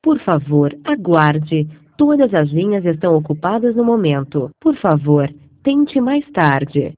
Por favor, aguarde. Todas as linhas estão ocupadas no momento. Por favor, tente mais tarde.